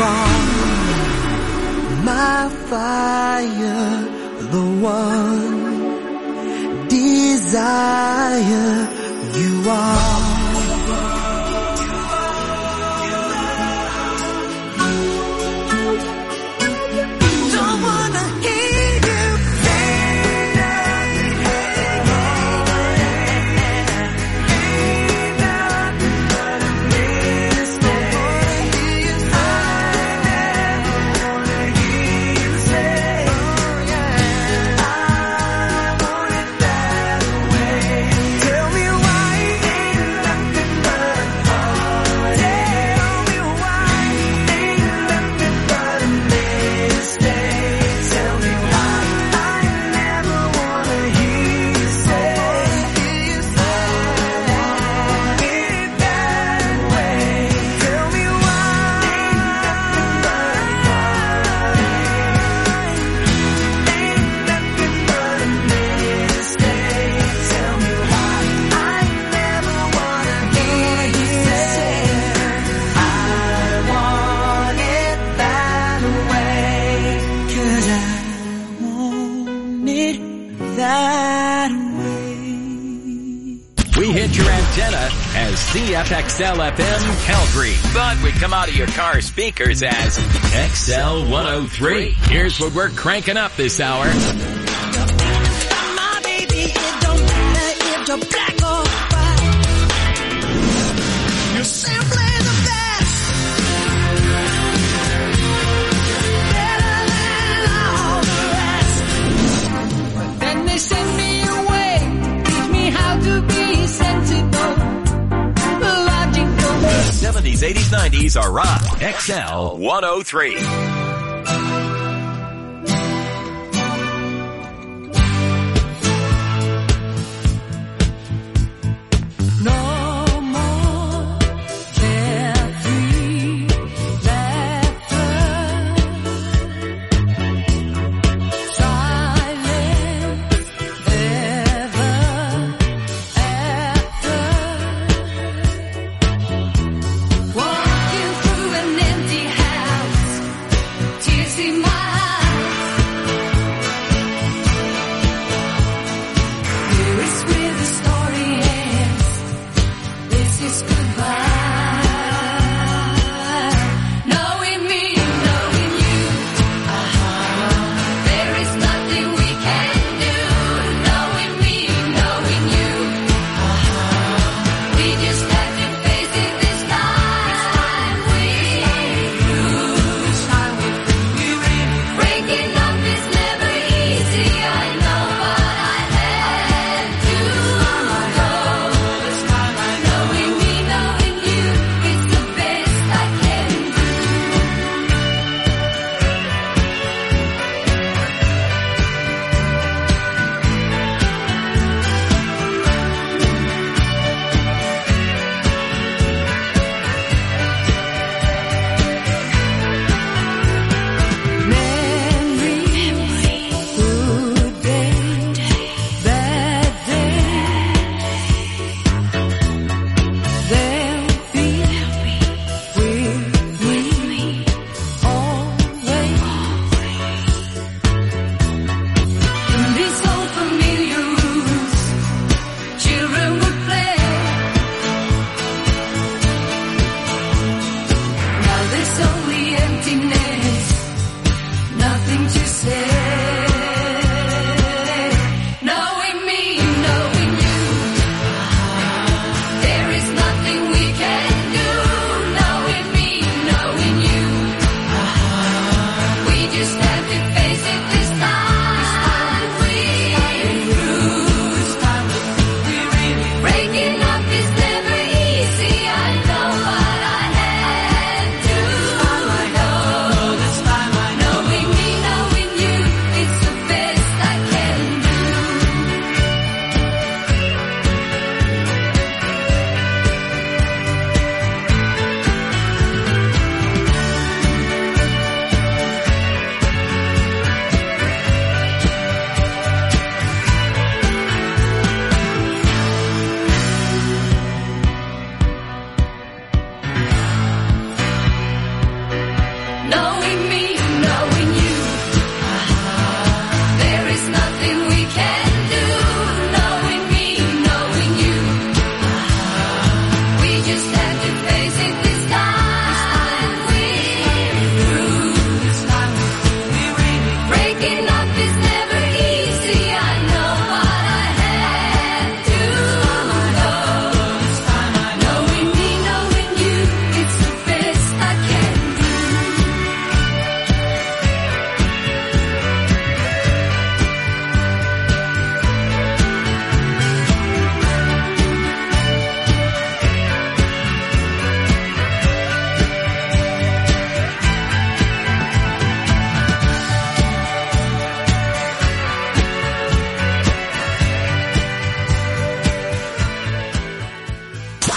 are my fire, the one desire you are. XL FM Calgary, but we come out of your car speakers as XL 103. Here's what we're cranking up this hour. My baby, it don't matter if you're black or white. You're simply the best. Better than all the rest. Then they send me away, teach me how to be sensible. 70s, 80s, 90s are rock. XL 103.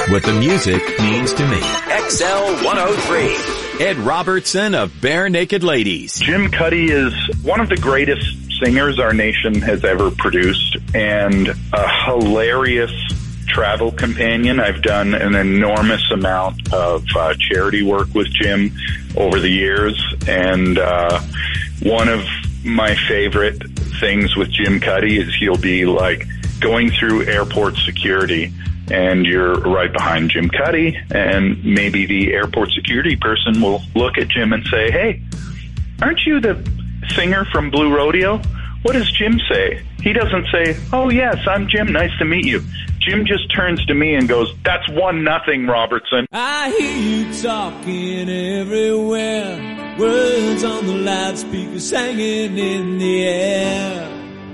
what the music means to me. XL 103. Ed Robertson of Bare Naked Ladies. Jim Cuddy is one of the greatest singers our nation has ever produced and a hilarious travel companion. I've done an enormous amount of charity work with Jim over the years, and one of my favorite things with Jim Cuddy is he'll be like going through airport security and you're right behind Jim Cuddy, and maybe the airport security person will look at Jim and say, "Hey, aren't you the singer from Blue Rodeo?" What does Jim say? He doesn't say, "Oh yes, I'm Jim, nice to meet you." Jim just turns to me and goes, "That's 1-0, Robertson." I hear you talking everywhere, words on the loudspeakers hanging in the air,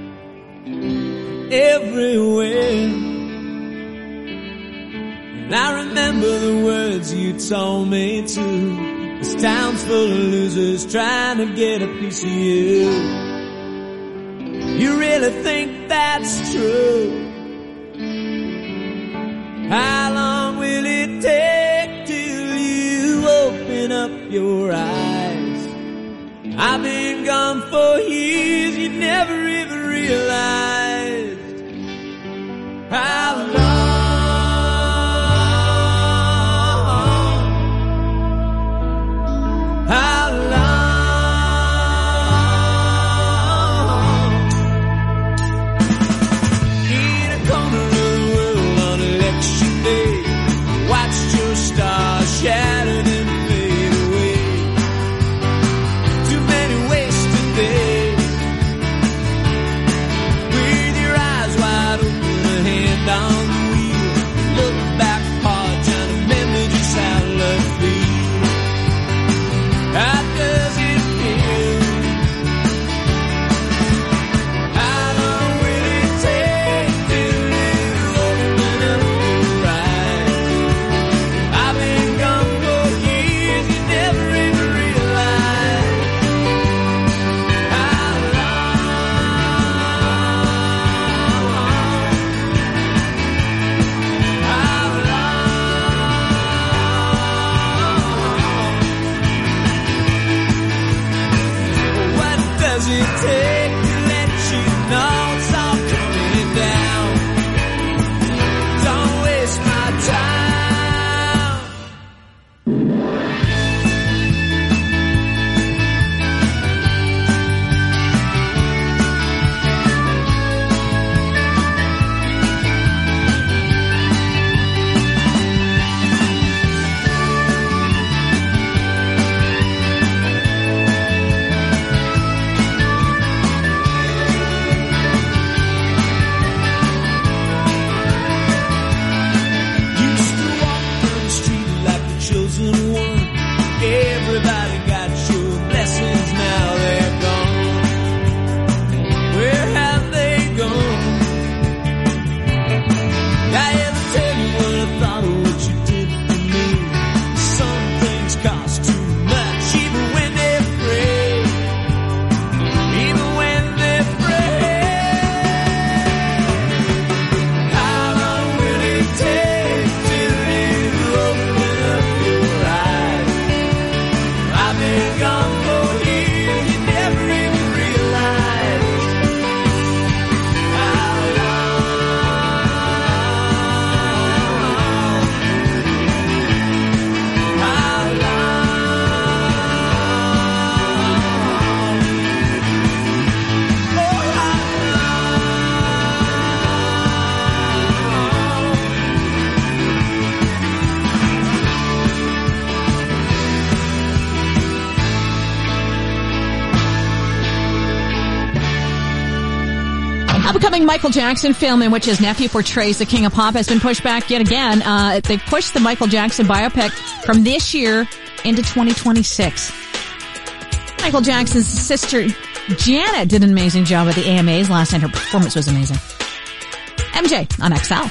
everywhere. And I remember the words you told me too. This town's full of losers trying to get a piece of you. You really think that's true? How long will it take till you open up your eyes? I've been gone for years, you never even realized how long. How long? In a corner of the world on election day, watched your stars shattered and fade away. Too many wasted days, with your eyes wide open, a hand on the wheel. Look back hard, trying to remember just how love feels. How does it feel? How long will it take till you open up your eyes? I've been gone for years, you never even realized how what does it take to let you know it's all coming down? Don't waste my time. Used to walk down the street like the chosen one. Everybody got your blessings, now they're gone. Where have they gone? I ever tell you what I thought of what you did to me? Some things cost too much, even when they're free. Even when they're free. How long will it take till you open up your eyes? I've been gone for years, you never even realized how long. How long? Oh, how Upcoming Michael Jackson film in which his nephew portrays the King of Pop has been pushed back yet again. They've pushed the Michael Jackson biopic from this year into 2026. Michael Jackson's sister Janet did an amazing job at the AMAs last night. Her performance was amazing. MJ on XL.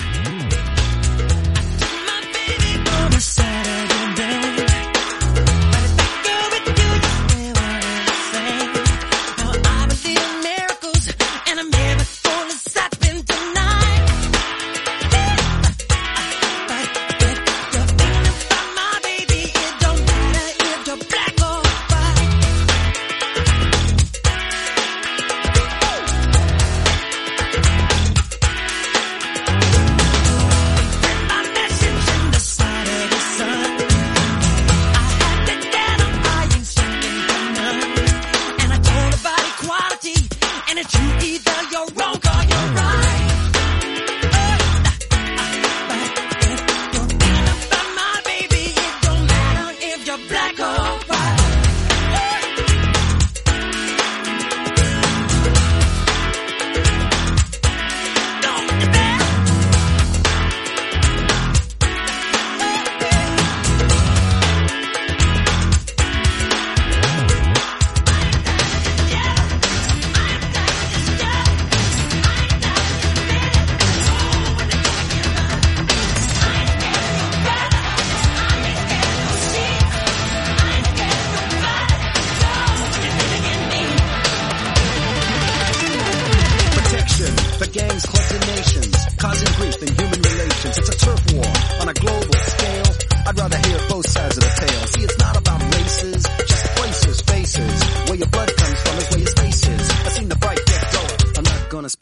my baby on a Saturday day. But if I go with you, you never say. Now I believe in miracles, and a miracle is happening tonight.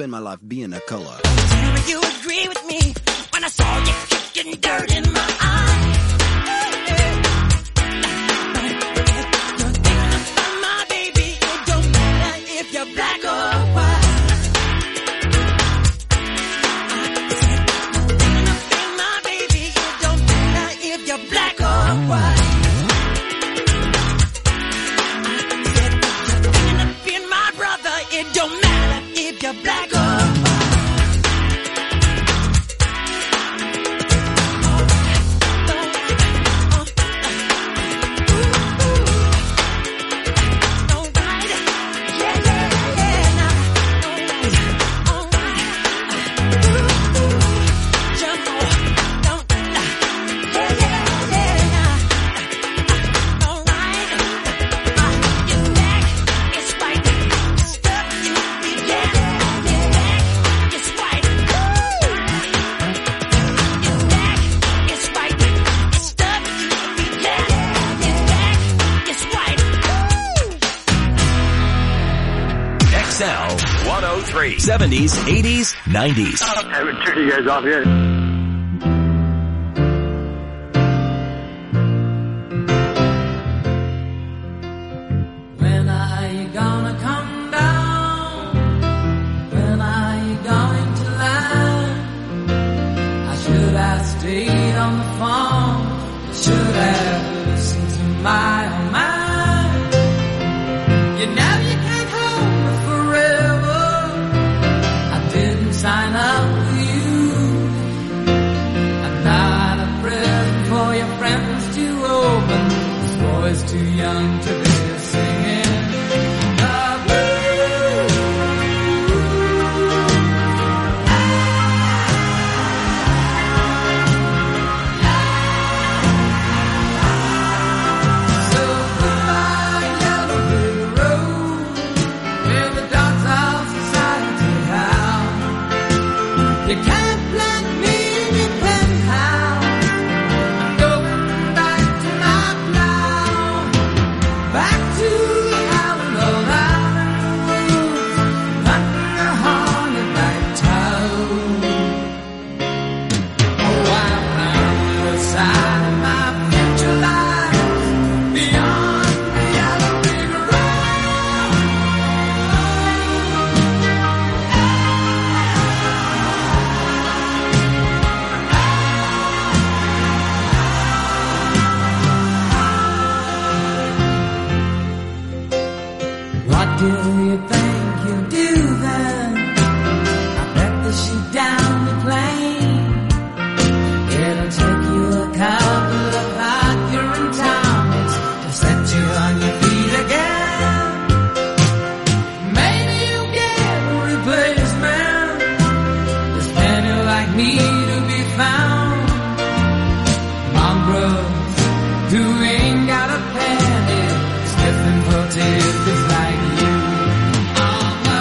spend my life being a color. Tell me you agree with me when I saw you kicking dirt in my eye. You're thinking about my baby. It don't matter if you're black or white. You're thinking about my baby. It don't matter if you're black or white. You're thinking of being my brother. It don't matter if you're black or white. XL 103. 70s, 80s, 90s. I haven't turned you guys off yet. When are you gonna come down? When are you going to land? I should have stayed on the phone. I should have listened to my own mind. You know you can't hold me forever. I didn't sign up with you. I'm not a present for your friends to open. This boy's too young to be singing the blues. So goodbye, yellow brick road, where the dogs of society howl. You can't plant me in your penthouse. I'm going back to my plow, back to the howling old out in the woods, cutting the hornetback toad. Oh, I found the side of my future lies beyond the yellow brick road. What do you think you'll do then? I bet that she's down the plane. It'll take you a couple of hot urine tonics to set you on your feet again. Maybe you'll get a replacement. There's plenty like me to be found. Mongrels who ain't got a penny, sniffing for tickets like you. On the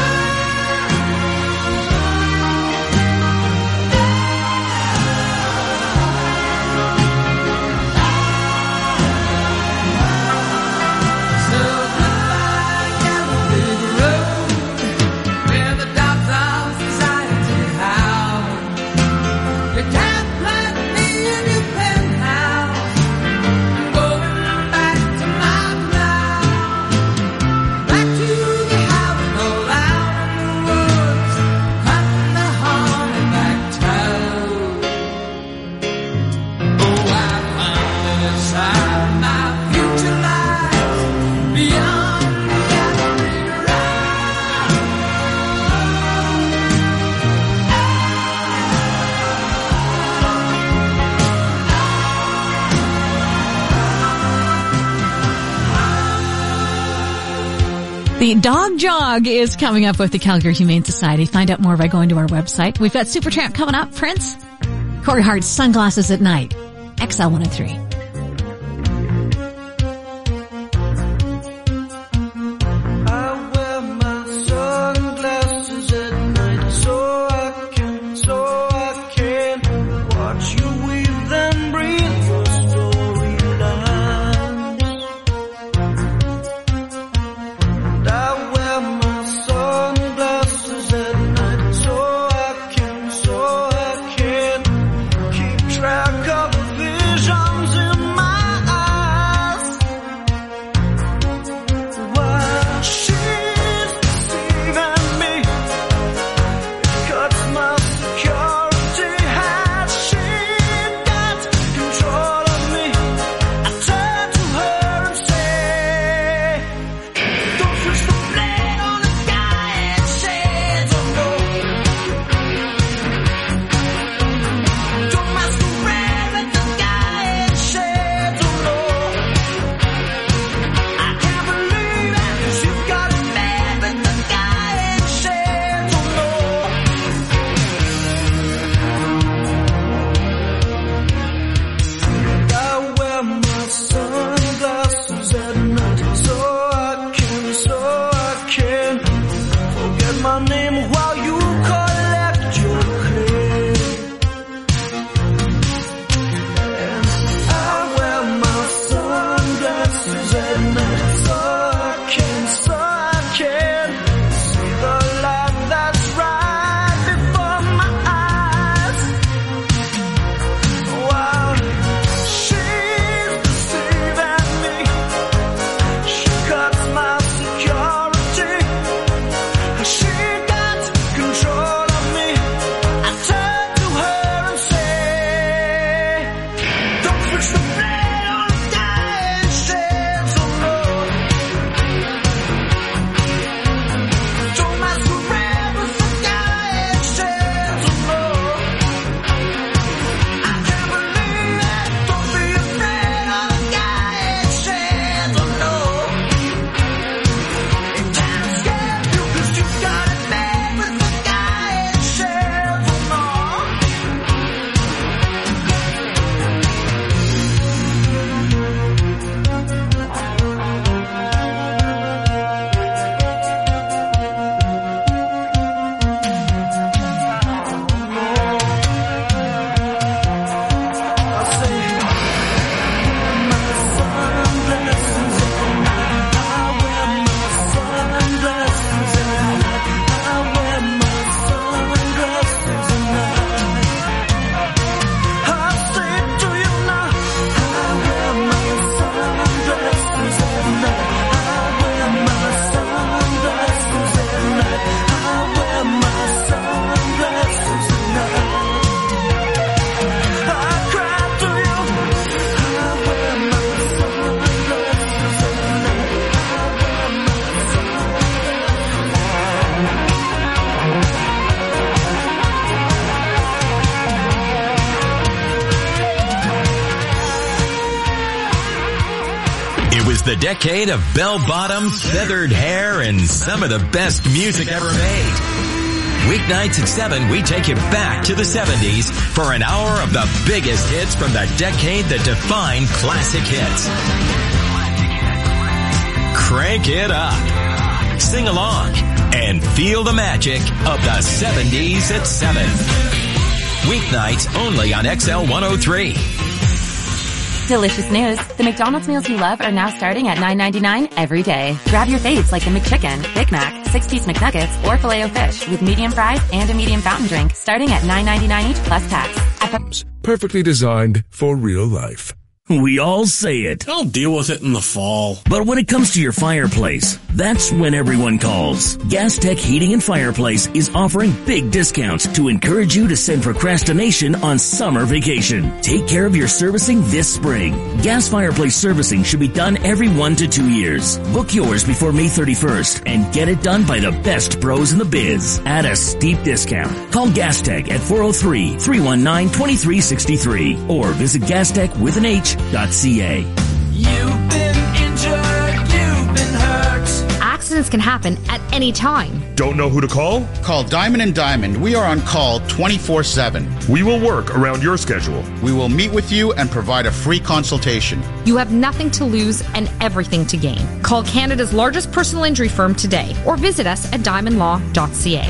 So goodbye, yellow brick road, where the dogs of society howl. You can't plant me in your penthouse. I'm going back to my plow, back to the howling old out in the woods, cutting the hornetback toad. Oh, I found the side of my future lies beyond the yellow brick road. The Dog Jog is coming up with the Calgary Humane Society. Find out more by going to our website. We've got Supertramp coming up, Prince, Corey Hart's Sunglasses at Night, XL 103. I wear my sunglasses at night so I can watch you weave them breathe your storylines. And I wear my sunglasses at night It was the decade of bell-bottoms, feathered hair, and some of the best music ever made. Weeknights at 7, we take you back to the 70s for an hour of the biggest hits from the decade that defined classic hits. Crank it up, sing along, and feel the magic of the 70s at 7. Weeknights only on XL 103. Delicious news. The McDonald's meals you love are now starting at $9.99 every day. Grab your faves like the McChicken, Big Mac, 6-piece McNuggets, or Filet-O-Fish with medium fries and a medium fountain drink starting at $9.99 each plus tax. Perfectly designed for real life. We all say it. I'll deal with it in the fall. But when it comes to your fireplace, that's when everyone calls. Gas Tech Heating and Fireplace is offering big discounts to encourage you to send procrastination on summer vacation. Take care of your servicing this spring. Gas fireplace servicing should be done every 1 to 2 years. Book yours before May 31st and get it done by the best pros in the biz at a steep discount. Call Gas Tech at 403-319-2363 or visit gastech.ca. You've been injured, you've been hurt. Accidents can happen at any time. Don't know who to call? Call Diamond & Diamond. We are on call 24/7. We will work around your schedule. We will meet with you and provide a free consultation. You have nothing to lose and everything to gain. Call Canada's largest personal injury firm today or visit us at diamondlaw.ca.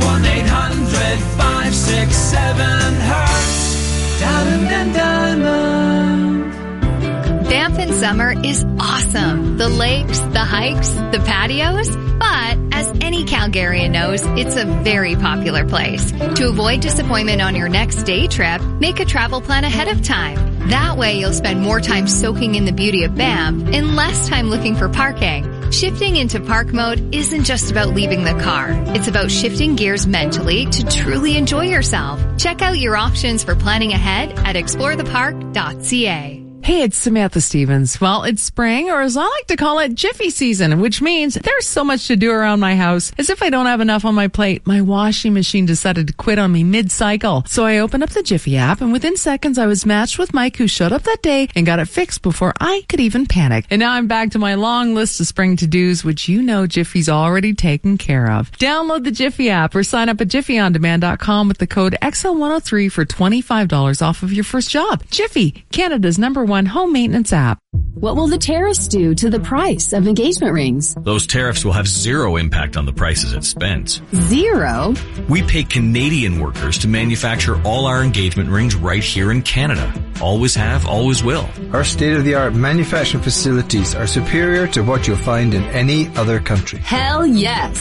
1-800-567-HURT. Diamond & Diamond. Banff in summer is awesome. The lakes, the hikes, the patios. But as any Calgarian knows, it's a very popular place. To avoid disappointment on your next day trip, make a travel plan ahead of time. That way you'll spend more time soaking in the beauty of Banff and less time looking for parking. Shifting into park mode isn't just about leaving the car. It's about shifting gears mentally to truly enjoy yourself. Check out your options for planning ahead at explorethepark.ca. Hey, it's Samantha Stevens. Well, it's spring, or as I like to call it, Jiffy season, which means there's so much to do around my house. As if I don't have enough on my plate, my washing machine decided to quit on me mid-cycle. So I opened up the Jiffy app, and within seconds I was matched with Mike, who showed up that day and got it fixed before I could even panic. And now I'm back to my long list of spring to-dos, which you know Jiffy's already taken care of. Download the Jiffy app or sign up at JiffyOnDemand.com with the code XL103 for $25 off of your first job. Jiffy, Canada's #1 home maintenance app. What will the tariffs do to the price of engagement rings? Those tariffs will have zero impact on the prices at Spence. Zero? We pay Canadian workers to manufacture all our engagement rings right here in Canada. Always have, always will. Our state-of-the-art manufacturing facilities are superior to what you'll find in any other country. Hell yes!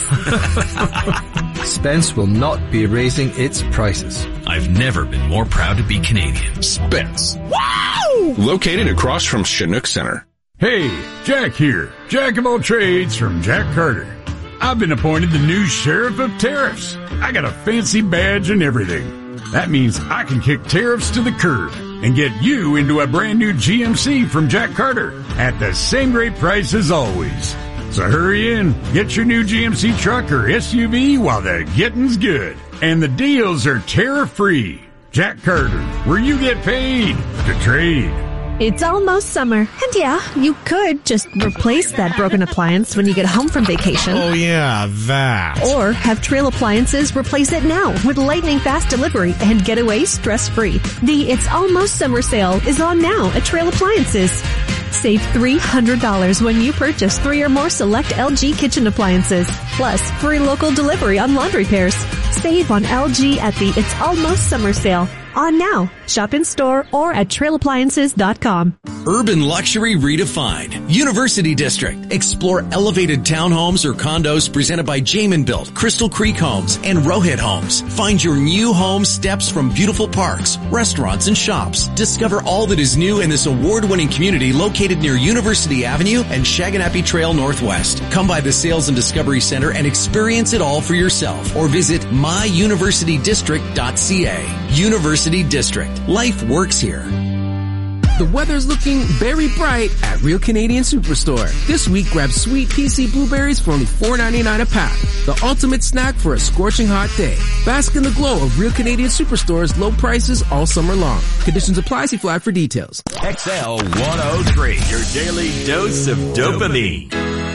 Spence will not be raising its prices. I've never been more proud to be Canadian. Spence. Wow! Located across from Chinook Center. Hey, Jack here. Jack of all trades from Jack Carter. I've been appointed the new Sheriff of Tariffs. I got a fancy badge and everything. That means I can kick tariffs to the curb and get you into a brand new GMC from Jack Carter at the same great price as always. So hurry in, get your new GMC truck or SUV while the getting's good. And the deals are tariff-free. Jack Carter, where you get paid to trade. It's almost summer, and yeah, you could just replace that broken appliance when you get home from vacation. Oh yeah, that. Or have Trail Appliances replace it now with lightning fast delivery and get away stress-free. The It's Almost Summer sale is on now at Trail Appliances. Save $300 when you purchase 3 or more select LG kitchen appliances, plus free local delivery on laundry pairs. Save on LG at the It's Almost Summer sale. On now. Shop in store or at trailappliances.com. Urban luxury redefined. University District. Explore elevated townhomes or condos presented by Jamin Built, Crystal Creek Homes, and Rohit Homes. Find your new home steps from beautiful parks, restaurants, and shops. Discover all that is new in this award-winning community located near University Avenue and Shaganappi Trail Northwest. Come by the Sales and Discovery Center and experience it all for yourself, or visit myuniversitydistrict.ca. University District. Life works here. The weather's looking very bright at Real Canadian Superstore. This week, grab sweet PC blueberries for only $4.99 a pack. The ultimate snack for a scorching hot day. Bask in the glow of Real Canadian Superstore's low prices all summer long. Conditions apply. See flag for details. XL 103, your daily dose of dopamine.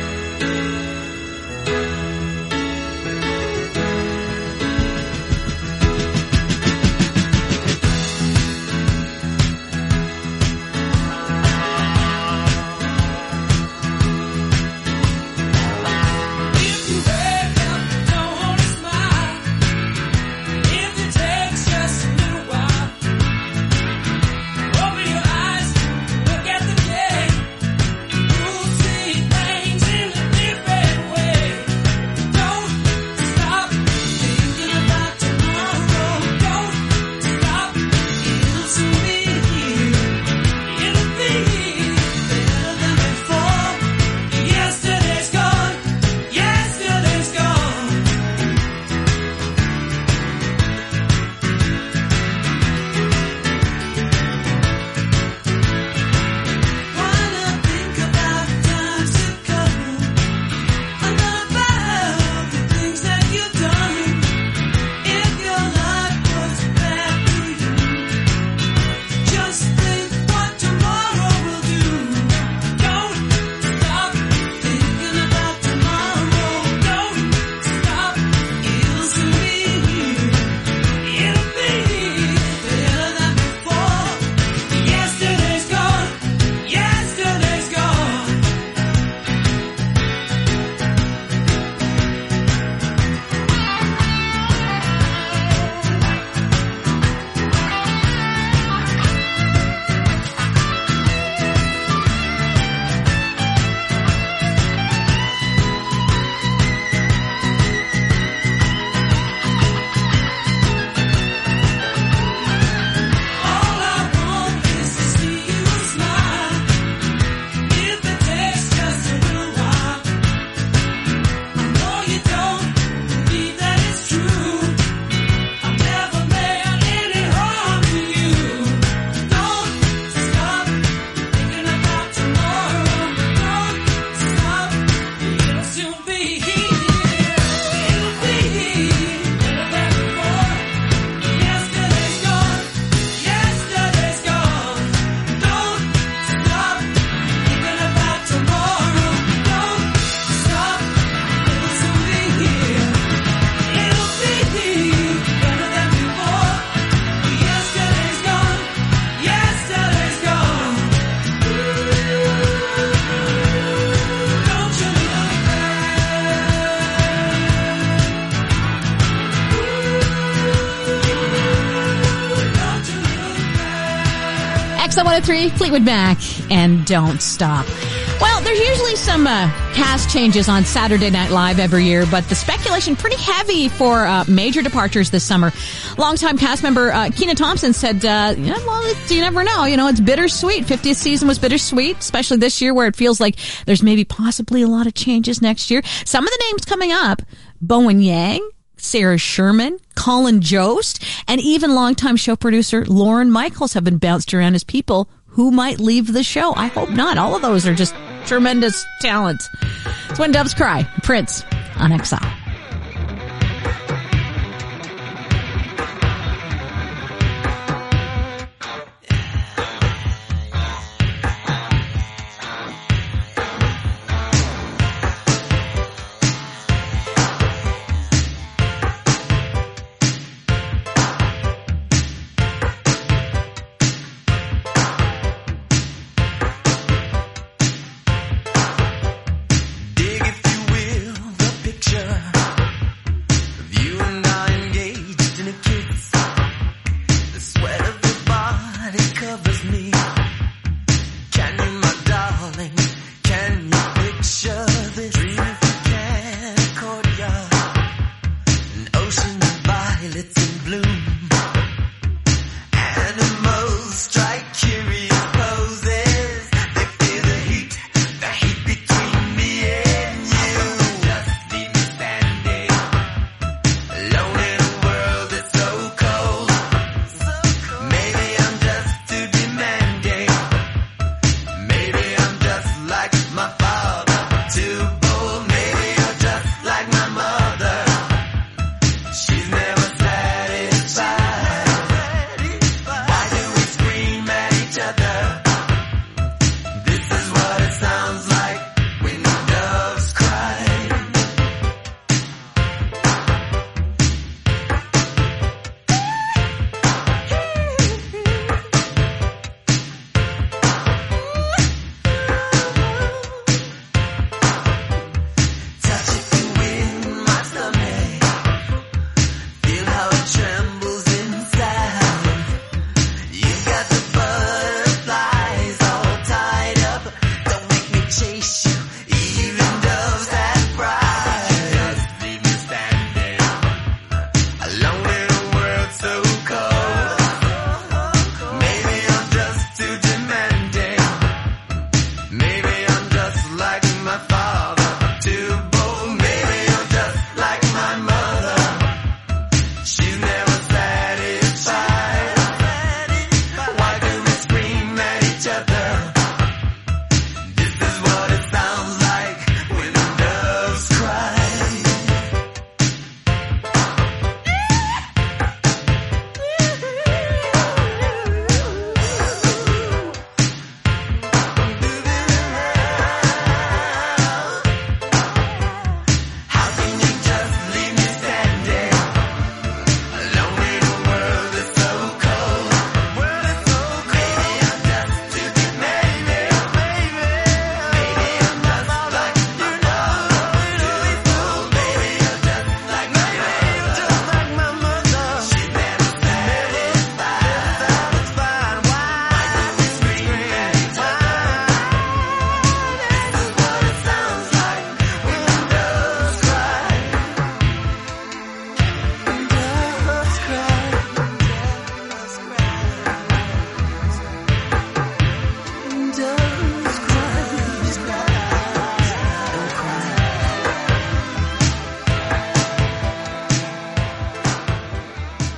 X103, Fleetwood Mac, and Don't Stop. Well, there's usually some cast changes on Saturday Night Live every year, but the speculation pretty heavy for major departures this summer. Longtime cast member Keena Thompson said, you never know. It's bittersweet. 50th season was bittersweet, especially this year where it feels like there's maybe possibly a lot of changes next year. Some of the names coming up, Bowen Yang, Sarah Sherman, Colin Jost, and even longtime show producer Lorne Michaels have been bounced around as people who might leave the show. I hope not. All of those are just tremendous talent. It's When Doves Cry, Prince on XL. Dig, if you will, the picture.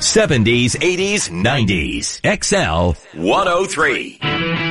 70s, 80s, 90s. XL 103.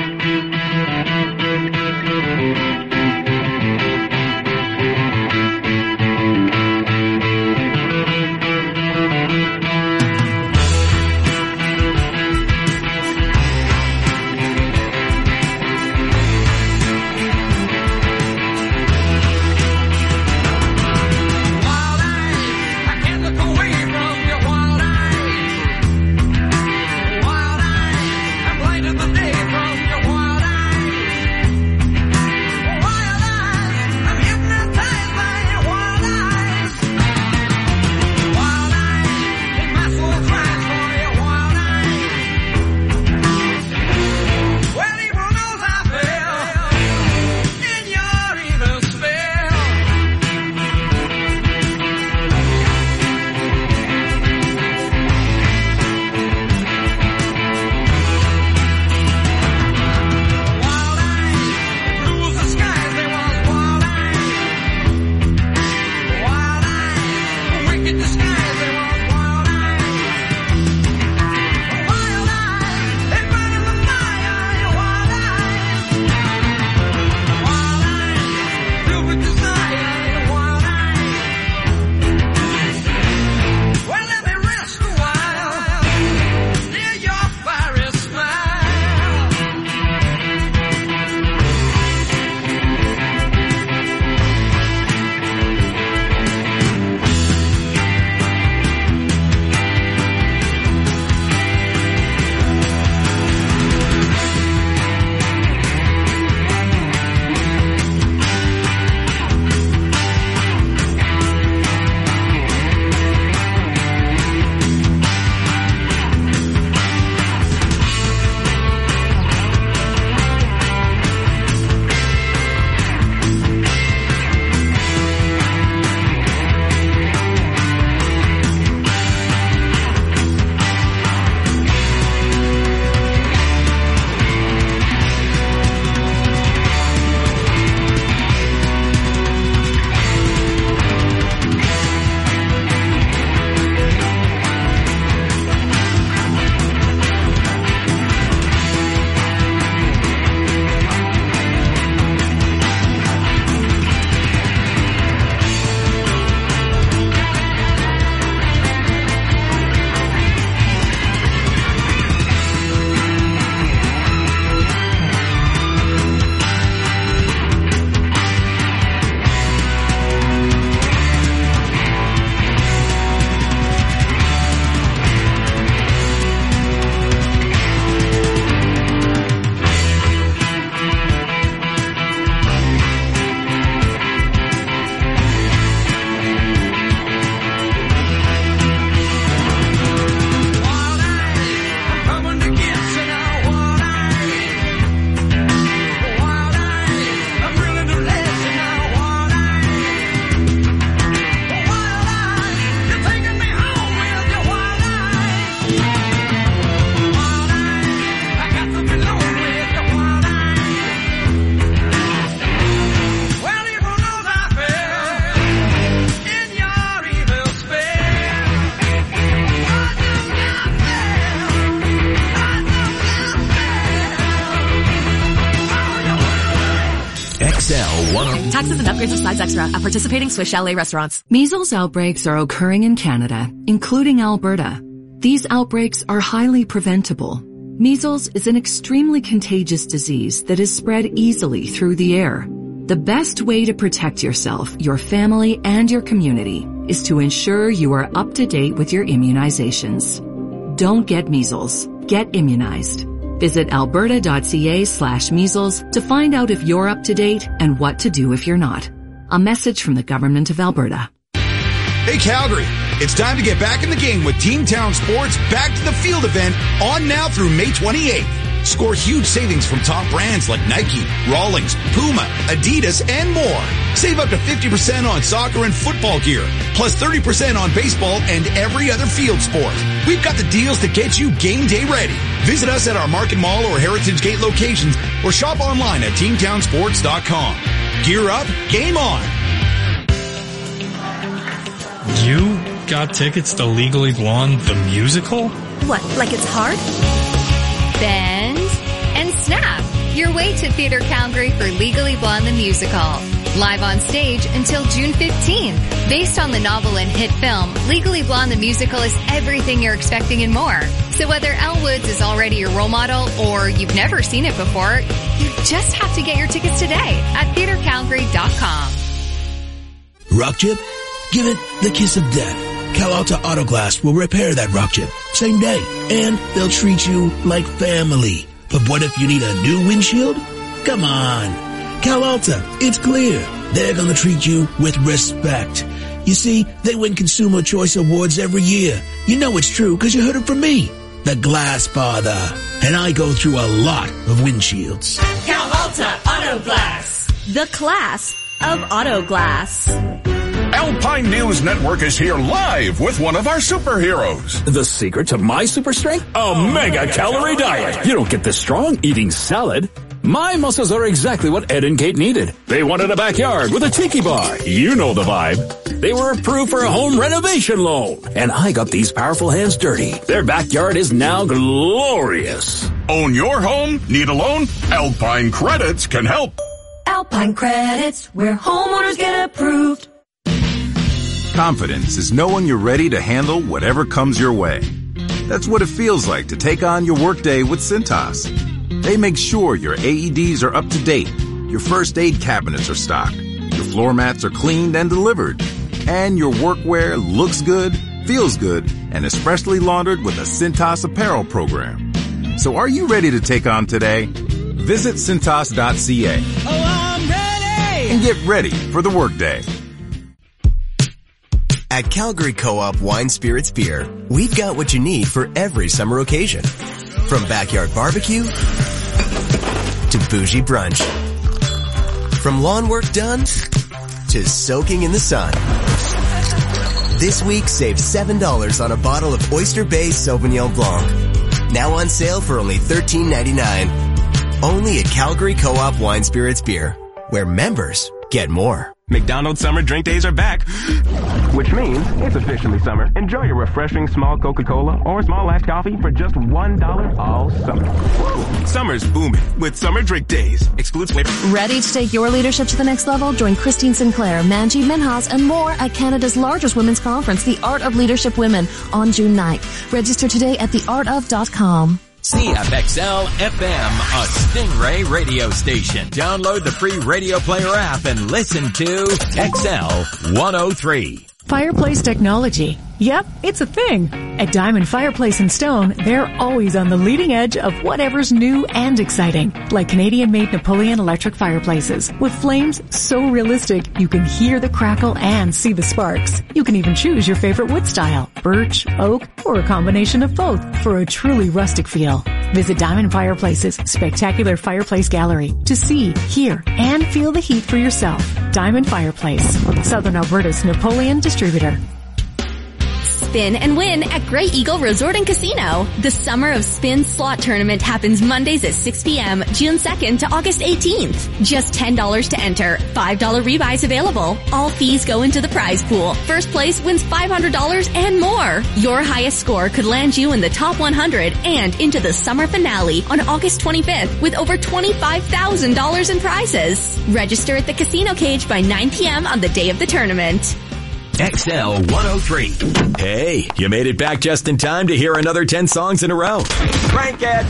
Taxes and upgrades of size extra at participating Swiss Chalet restaurants. Measles outbreaks are occurring in Canada, including Alberta. These outbreaks are highly preventable. Measles is an extremely contagious disease that is spread easily through the air. The best way to protect yourself, your family, and your community is to ensure you are up to date with your immunizations. Don't get measles. Get immunized. Visit alberta.ca/measles to find out if you're up to date and what to do if you're not. A message from the Government of Alberta. Hey Calgary, it's time to get back in the game with Team Town Sports Back to the Field event on now through May 28th. Score huge savings from top brands like Nike, Rawlings, Puma, Adidas, and more. Save up to 50% on soccer and football gear, plus 30% on baseball and every other field sport. We've got the deals to get you game day ready. Visit us at our Market Mall or Heritage Gate locations or shop online at teamtownsports.com. Gear up, game on. You got tickets to Legally Blonde, the musical? What, like it's hard? Bend and snap your way to Theatre Calgary for Legally Blonde the musical. Live on stage until June 15th. Based on the novel and hit film, Legally Blonde the musical is everything you're expecting and more. So whether Elle Woods is already your role model or you've never seen it before, you just have to get your tickets today at theatrecalgary.com. Rock chip? Give it the kiss of death. Cal Alta Auto Glass will repair that rock chip same day, and they'll treat you like family. But what if you need a new windshield? Come on. Cal Alta, it's clear. They're gonna treat you with respect. You see, they win Consumer Choice Awards every year. You know it's true because you heard it from me, the Glass Father. And I go through a lot of windshields. Cal Alta Auto Glass. The class of auto glass. Alpine News Network is here live with one of our superheroes. The secret to my super strength? A mega-calorie diet. You don't get this strong eating salad. My muscles are exactly what Ed and Kate needed. They wanted a backyard with a tiki bar. You know the vibe. They were approved for a home renovation loan. And I got these powerful hands dirty. Their backyard is now glorious. Own your home? Need a loan? Alpine Credits can help. Alpine Credits, where homeowners get approved. Confidence is knowing you're ready to handle whatever comes your way. That's what it feels like to take on your workday with Cintas. They make sure your AEDs are up to date, your first aid cabinets are stocked, your floor mats are cleaned and delivered, and your workwear looks good, feels good, and is freshly laundered with a Cintas apparel program. So are you ready to take on today? Visit Cintas.ca. Oh, I'm ready! And get ready for the workday. At Calgary Co-op Wine Spirits Beer, we've got what you need for every summer occasion. From backyard barbecue to bougie brunch. From lawn work done to soaking in the sun. This week, save $7 on a bottle of Oyster Bay Sauvignon Blanc. Now on sale for only $13.99. Only at Calgary Co-op Wine Spirits Beer, where members get more. McDonald's summer drink days are back, which means it's officially summer. Enjoy your refreshing small Coca-Cola or small iced coffee for just $1 all summer. Summer's booming with summer drink days. Excludes flavor. Ready to take your leadership to the next level? Join Christine Sinclair, Manjeet Minhas, and more at Canada's largest women's conference, The Art of Leadership Women, on June 9th. Register today at theartof.com. CFXL FM, a Stingray radio station. Download the free Radio Player app and listen to XL 103. Fireplace technology. Yep, it's a thing. At Diamond Fireplace and Stone, they're always on the leading edge of whatever's new and exciting. Like Canadian-made Napoleon electric fireplaces with flames so realistic you can hear the crackle and see the sparks. You can even choose your favorite wood style, birch, oak, or a combination of both for a truly rustic feel. Visit Diamond Fireplace's spectacular fireplace gallery to see, hear, and feel the heat for yourself. Diamond Fireplace, Southern Alberta's Napoleon distributor. Spin and win at Grey Eagle Resort and Casino. The Summer of Spin Slot Tournament happens Mondays at 6 p.m., June 2nd to August 18th. Just $10 to enter. $5 rebuys available. All fees go into the prize pool. First place wins $500 and more. Your highest score could land you in the top 100 and into the summer finale on August 25th with over $25,000 in prizes. Register at the casino cage by 9 p.m. on the day of the tournament. XL 103. Hey, you made it back just in time to hear another 10 songs in a row. Crank it!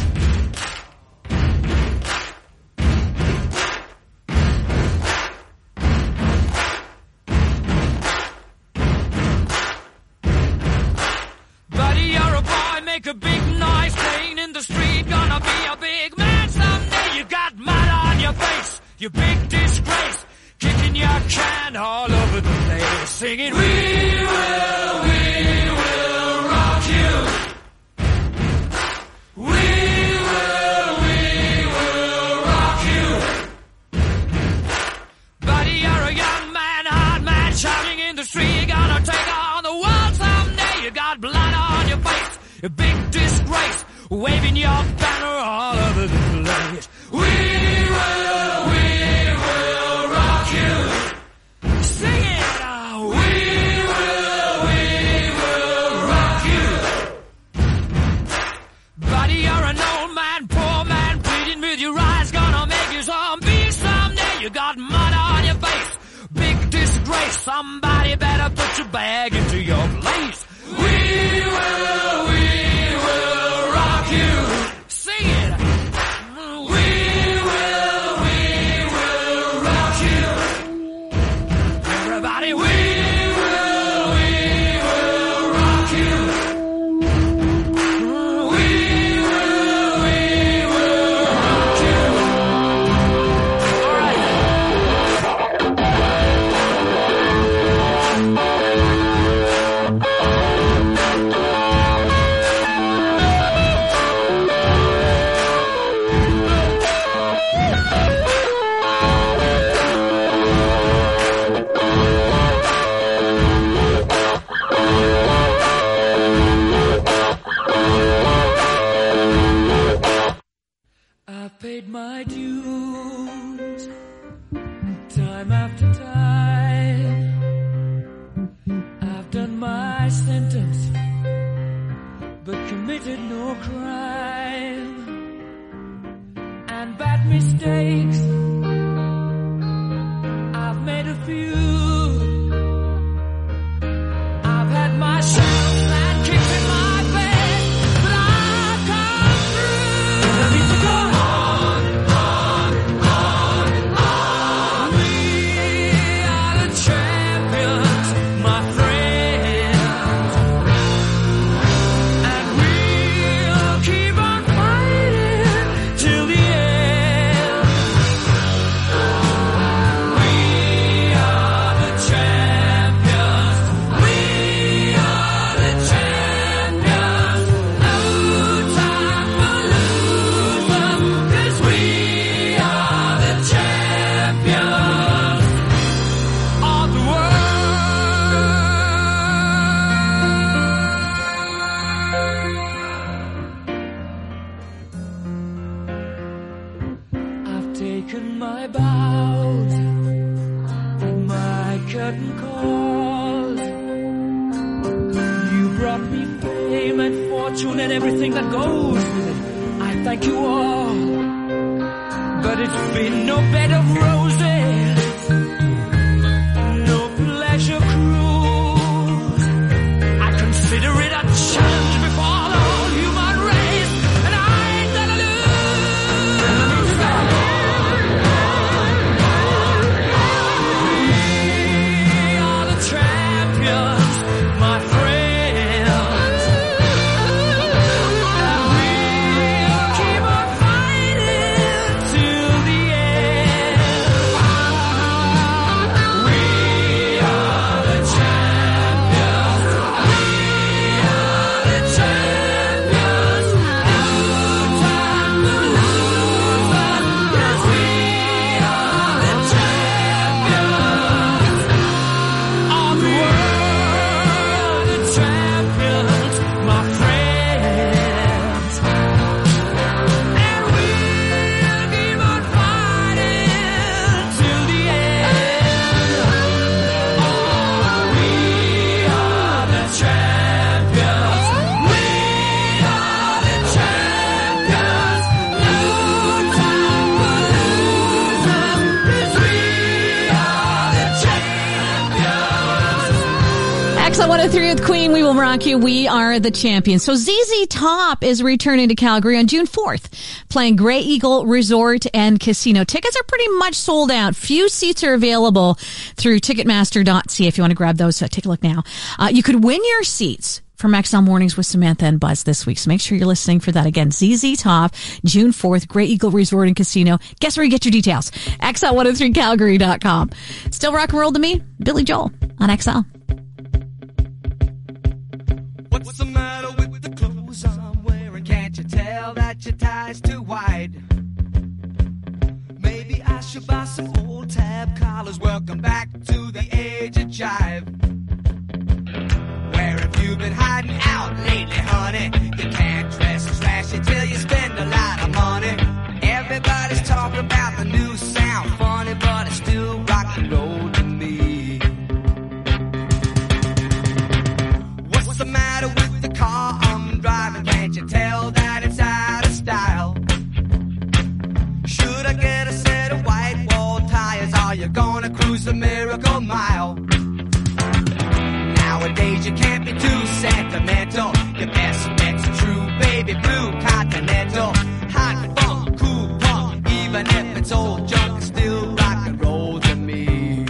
Buddy, you're a boy, make a big noise, playing in the street, gonna be a big man someday. You got mud on your face, you big disgrace. Kicking your can all over the place, singing, we will rock you. We will rock you. Buddy, you're a young man, hard man, shouting in the street, you're gonna take on the world someday. You got blood on your face, a big disgrace, waving your banner all over the place. We will rock you. Sing it now. We will Somebody better put your bag into your place. We will rock you. Sing it. We will rock you. Everybody, we will rock you. We will rock you. All right. I paid my dues time after time. I've done my sentence, but committed no crime. And bad mistakes, I've made a few. I've had my shots and kicks in my face, but I've come through. I need to go on. We are the champions, my friends, and we'll keep on fighting till the end. We are the champions. We are the champions. No time for losing, 'cause we are the champions of the world. I've taken my bows and my curtain calls. You brought me fame and fortune and everything that goes with it. I thank you all, but it's been no bed of roses, no pleasure cruise. I consider it a challenge before the whole human race, and I ain't gonna lose. We are the champions, my friends, and we'll keep on fighting till the end. We are the champions. We are the champions. No time for losing, 'cause we are the champions of the world. The champions, my friends, and we'll keep on fighting till the end. Oh, we are the champions. We are the champions. No time for losing, 'cause we are the champions. Excellent 103 with Queen. We will rock you. We are the champions. So ZZ Top is returning to Calgary on June 4th, playing Grey Eagle Resort and Casino. Tickets are pretty much sold out. Few seats are available through Ticketmaster.ca. If you want to grab those, take a look now. You could win your seats from XL Mornings with Samantha and Buzz this week. So make sure you're listening for that. Again, ZZ Top, June 4th, Grey Eagle Resort and Casino. Guess where you get your details? XL103Calgary.com. Still rock and roll to me, Billy Joel on XL. What's the matter with the clothes I'm wearing? Can't you tell that your tie's too wide? Maybe I should buy some old tab collars. Welcome back to the age of jive. Where have you been hiding out lately, honey? You can't dress as flashy till you spend a lot of money. Everybody's talking about the new sound. Funny, but it's still rock and roll to me. What's the matter with the car I'm driving? Can't you tell that it's out of style? Should I get a set of white wall tires? Are you gonna cruise a miracle mile. Nowadays you can't be too sentimental. Your best bet's a true baby blue continental. Hot funk, cool punk, even if it's old junk, it's still rock and roll to me.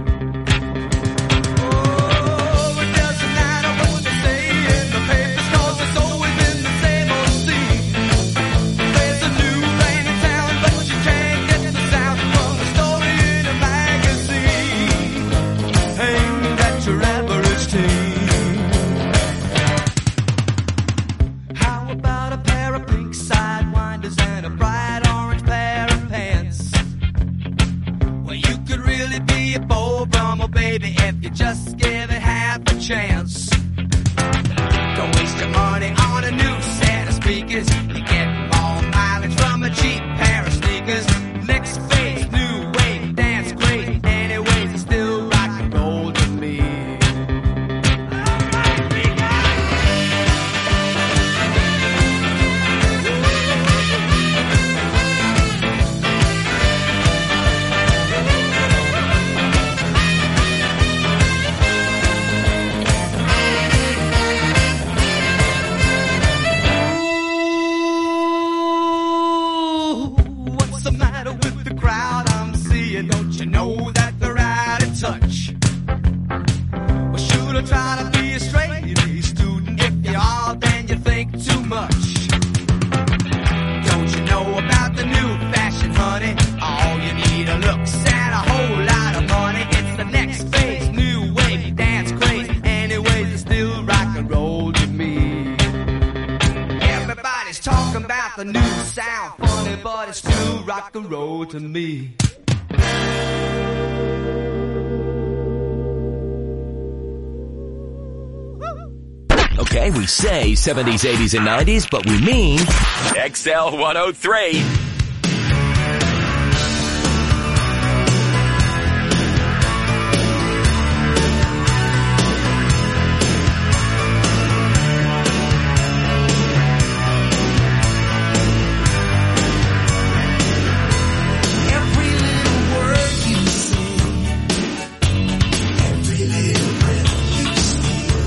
Oh, it doesn't matter what they say in the papers, 'cause it's always in the same old scene. There's a new rain in town, but you can't get the sound from the story in a magazine aimed at your average teen. How about a pair of pink sidewinders and a bright orange pair of pants? Well, you could really be a Beau Brummel, baby, if you just give it half a chance. Don't waste your money on a new set of speakers. You get more mileage from a cheap pair of sneakers. Next phase, new wave, dance great. Anyways, it's still rock and roll to me. What's the matter with the crowd I'm seeing? Don't you know that they're out of touch? Well, should I try to be a straight A student? If you are, then you think too much. Don't you know about the new fashion, honey? All you need are looks and a whole lot of money. It's the next phase, new wave, dance craze. Anyways, it's still rock and roll to me. Everybody's talking about the new sound, funny, but it's still rock and roll to me. Okay, we say 70s, 80s, and 90s, but we mean XL 103. Every little word you say, every little breath you steal,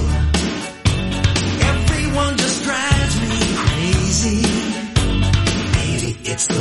everyone just drives me crazy. Maybe it's the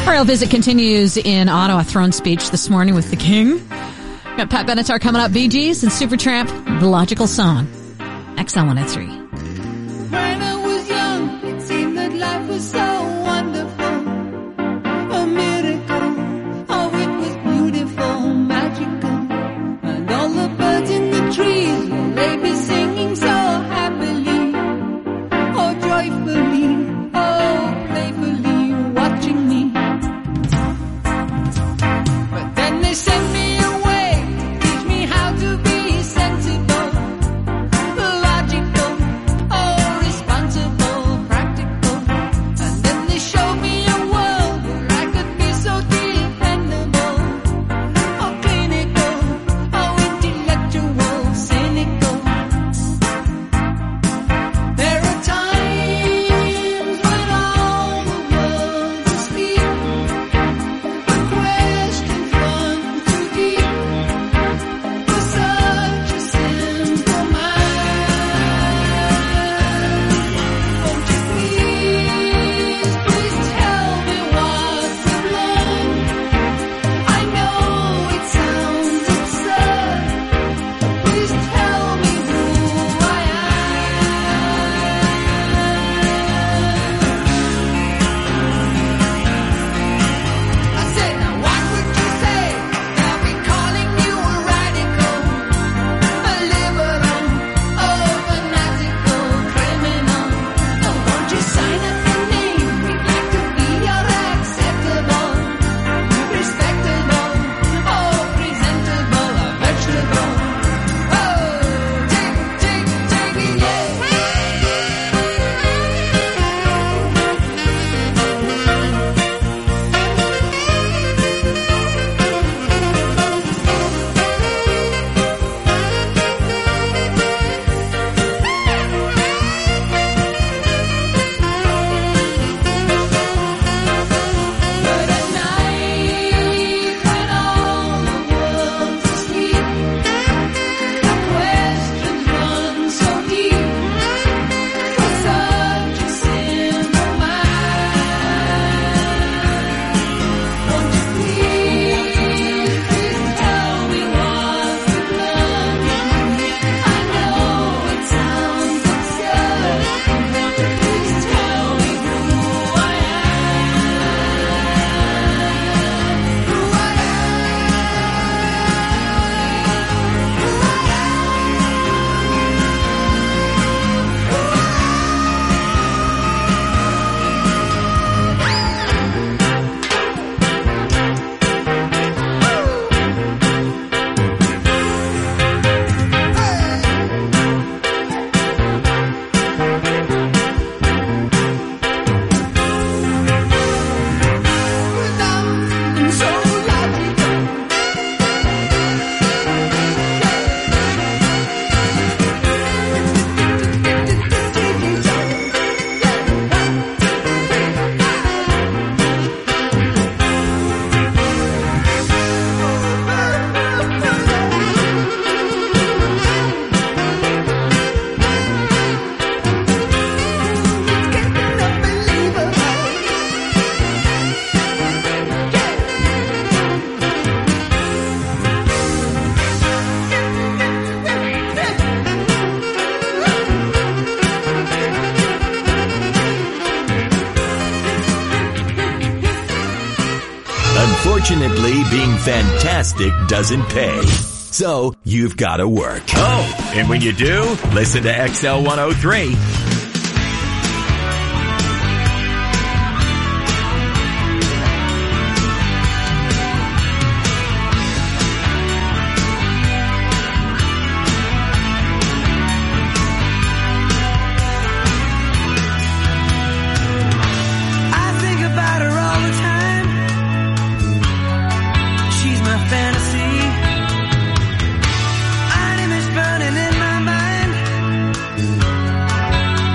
Royal visit continues in Ottawa. Throne speech this morning with the King. Got Pat Benatar coming up. Bee Gees and Supertramp, The Logical Song. XL 103. When I was young, it seemed that life was so wonderful. A miracle. Oh, it was beautiful, magical. And all the birds in the trees, well, they be singing so happily. Oh, joyfully. Oh, playfully watching me. But then they sent me away, teach me how to be sensible, logical, oh, responsible, practical. And then they showed me a world where I could be so dependable, oh, clinical, oh, intellectual, cynical. There are times when all the world's asleep, the questions run too deep for such a simple mind. Won't you please, please tell me what you've learned? I know it sounds absurd. Please tell me who I am. I said, now what would you say? They'll be calling you a radical, a liberal, oh, fanatical, criminal. Oh, won't you sign up your name? We'd like to be your acceptable, respectable, oh, presentable, a vegetable. Oh, take it, yeah. But at night, when all the world's asleep, the questions run so deep for such a simple mind. Won't you please, please tell me what you've learned? I know it sounds absurd. Please tell me who I am so logical. Unfortunately, being fantastic doesn't pay. So, you've got to work. Oh, and when you do, listen to XL 103. I think about her all the time. She's my fantasy. An image burning in my mind.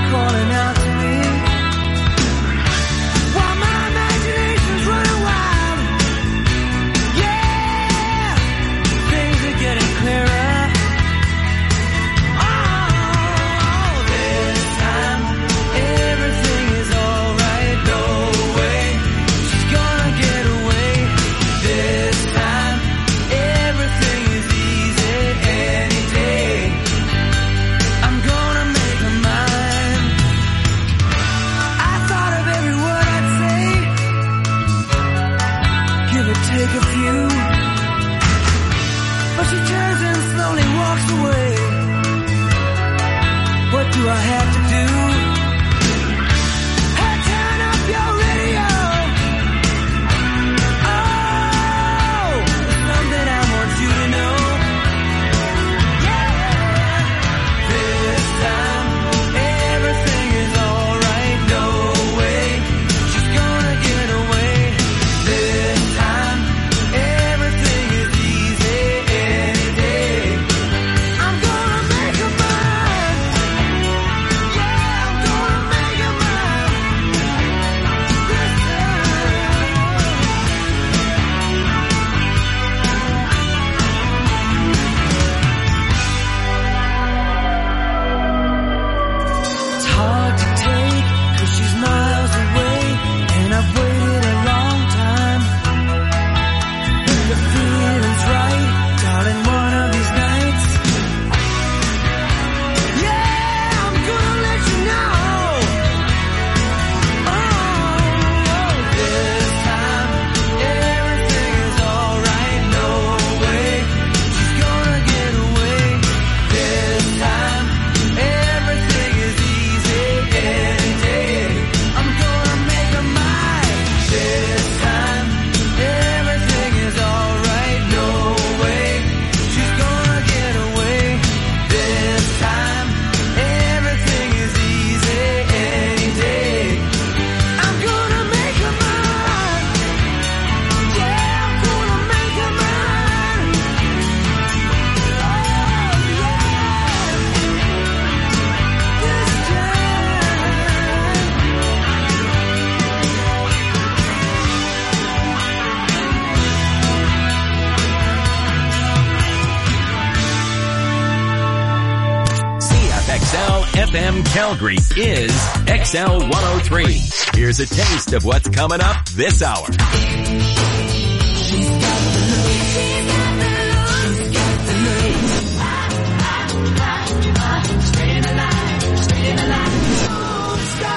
FM Calgary is XL 103. Here's a taste of what's coming up this hour.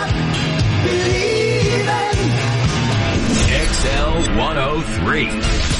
XL 103.